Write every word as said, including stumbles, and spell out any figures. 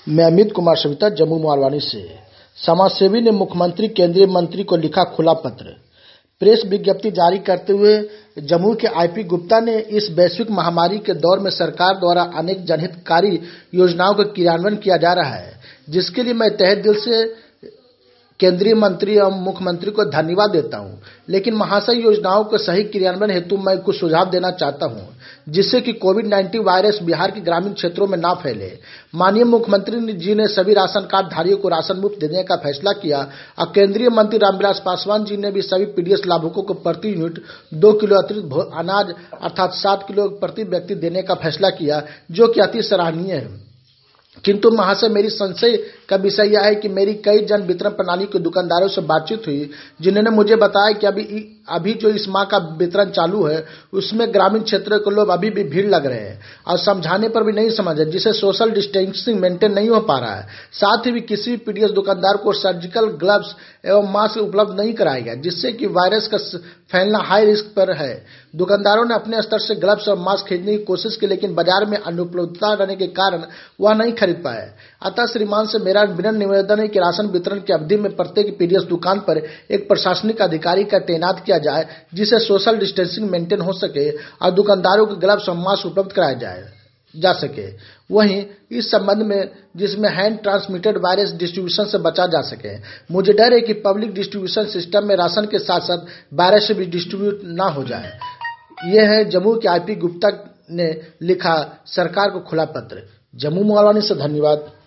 मैं अमित कुमार सविता, जम्मू मोहालवानी से। समाजसेवी ने मुख्यमंत्री केंद्रीय मंत्री को लिखा खुला पत्र। प्रेस विज्ञप्ति जारी करते हुए जम्मू के आईपी गुप्ता ने इस वैश्विक महामारी के दौर में सरकार द्वारा अनेक जनहितकारी योजनाओं का क्रियान्वयन किया जा रहा है, जिसके लिए मैं तहे दिल से केंद्रीय मंत्री एवं मुख्यमंत्री को धन्यवाद देता हूं। लेकिन महाशय, योजनाओं के सही क्रियान्वयन हेतु मैं कुछ सुझाव देना चाहता हूं, जिससे कि कोविड नाइन्टीन वायरस बिहार के ग्रामीण क्षेत्रों में ना फैले। माननीय मुख्यमंत्री जी ने सभी राशन कार्ड धारियों को राशन मुफ्त देने का फैसला किया और केंद्रीय मंत्री रामविलास पासवान जी ने भी सभी पीडीएस लाभुकों को प्रति यूनिट दो किलो अतिरिक्त अनाज अर्थात सात किलो प्रति व्यक्ति देने का फैसला किया, जो कि अति सराहनीय है। किंतु महाशय, मेरी संशय का विषय यह है कि मेरी कई जन वितरण प्रणाली के दुकानदारों से बातचीत हुई, जिन्होंने मुझे बताया कि अभी अभी जो इस माह का वितरण चालू है, उसमें ग्रामीण क्षेत्र के लोग अभी भी भीड़ लग रहे हैं और समझाने पर भी नहीं समझ रहे, जिससे सोशल डिस्टेंसिंग मेंटेन नहीं हो पा रहा है। साथ ही भी किसी भी पीडीएस दुकानदार को सर्जिकल ग्लव्स एवं मास्क उपलब्ध नहीं कराया गया, जिससे कि वायरस का फैलना हाई रिस्क पर है। दुकानदारों ने अपने स्तर से ग्लव्स और मास्क खरीदने की कोशिश की, लेकिन बाजार में अनुपलब्धता रहने के कारण वह नहीं खरीद पाए। अतः श्रीमान से मेरा विनम्र निवेदन है कि राशन वितरण की अवधि में प्रत्येक पीडीएस दुकान पर एक प्रशासनिक अधिकारी का तैनात किया जाए, जिससे सोशल डिस्टेंसिंग मेंटेन हो सके और दुकानदारों को ग्लव्स और मास्क उपलब्ध कराया जाए जा सके। वहीं इस संबंध में जिसमें हैंड ट्रांसमिटेड वायरस डिस्ट्रीब्यूशन से बचा जा सके। मुझे डर है कि पब्लिक डिस्ट्रीब्यूशन सिस्टम में राशन के साथ साथ वायरस भी डिस्ट्रीब्यूट ना हो जाए। यह है जम्मू के आईपी गुप्ता ने लिखा सरकार को खुला पत्र। जम्मू मोहालवानी से धन्यवाद।